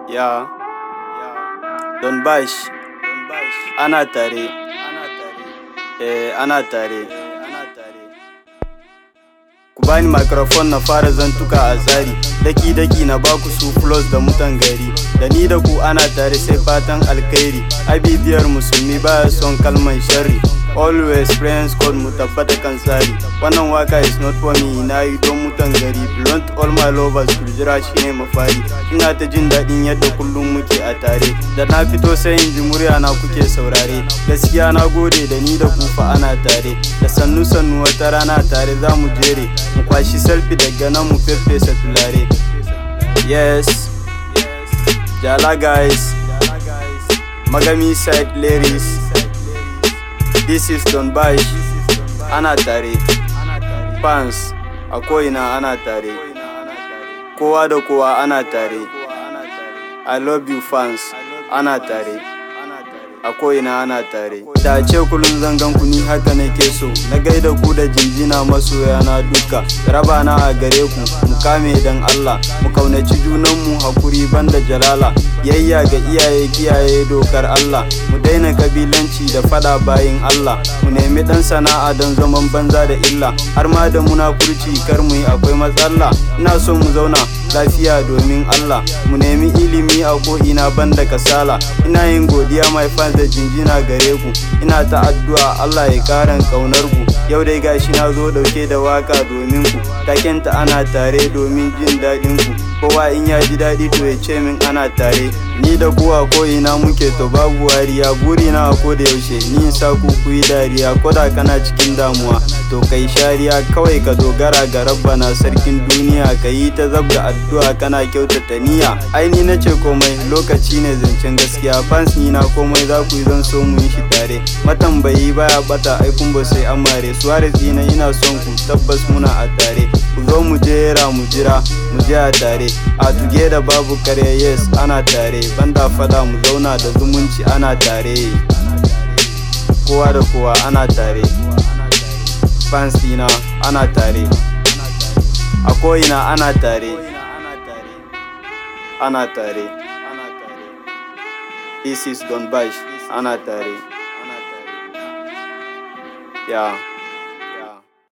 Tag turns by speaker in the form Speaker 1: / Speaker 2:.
Speaker 1: Ya Don Bash ana tare, ana tare. Ku bani microphone na fara zantuka a tsari, daki-daki na baku su plus da mutan gari. Da ni da ku ana tare sai fatan alkhairi, abibiyar musulmi baya son kalman sharri. Always friends code mu tabbata kan tsari. Wannan waka is not for me, na yi don mutan gari. Blunt all my lovers ku jira shine mafari. Ina ta jin daɗin yadda kullum muke a tare. Da na fito sai in ji murya na kuke saurare. Gaskiya na gode da ni da ku fa ana tare. Da sannu sannu wata rana tare za mu jere. Mu kwashi selfie daga nan mu fefesa tulare. Yes, Jala guys, Magami side ladies. This is Don Bash, ana tare. Fans, a ko'ina ana tare. Kowa da kowa ana tare. I love you fans, ana tare. A ko'ina ana tare. Da ce kullum zangan ku ni haka nake so. Na gaida ku da jinjina masoya na duka. Raba na a gare ku, mu kame dan Allah. Mu kaunaci junanmu hakuri banda jalala. Yayya ga iyaye kiyaye dokar Allah. Mu daina kabilanci da fada bayin Allah. Mu nemi dan sana'a don zaman banza da illa. Har ma da munafurci kar mu yi akwai matsala. Ina so mu zauna lafiya domin Allah. Mu nemi ilimi a ko'ina banda kasala. Ina yin godiya my fans da jinjina gare ku. Ina ta addu'a Allah ya karan kaunar ku. Yau dai gashi na zo dauke da waka domin ku. Takenta ana tare domin jin daɗin ku. Kowa in ya ji daɗi to ya ce min ana tare. Ni da kuwa ko'ina muke to babu wariya. Burina a koda yaushe ni in sa ku yi dariya. Koda kana cikin damuwa to kai shariya. Kawai ka dogara ga Rabbana sarkin duniya. Ka yi ta zabga addu'a kana kyautata niyya. Ai ni nace komai lokaci ne zancen gaskiya. Fans ni na komai za ku yi zan so mu yi shi tare. Matambayi baya bata ai kun ba sai amare. Suarez dina ina son ku tabbas muna a tare. Ku zo mu jera mu jira mu je a tare. A together babu karya, yes ana tare. Banda fada mu zauna da zumunci ana tare. Kowa da kowa ana tare. Fans dina ana tare. A ko'ina ana tare. Ana tare. This is Don Bash, ana tare. Yeah.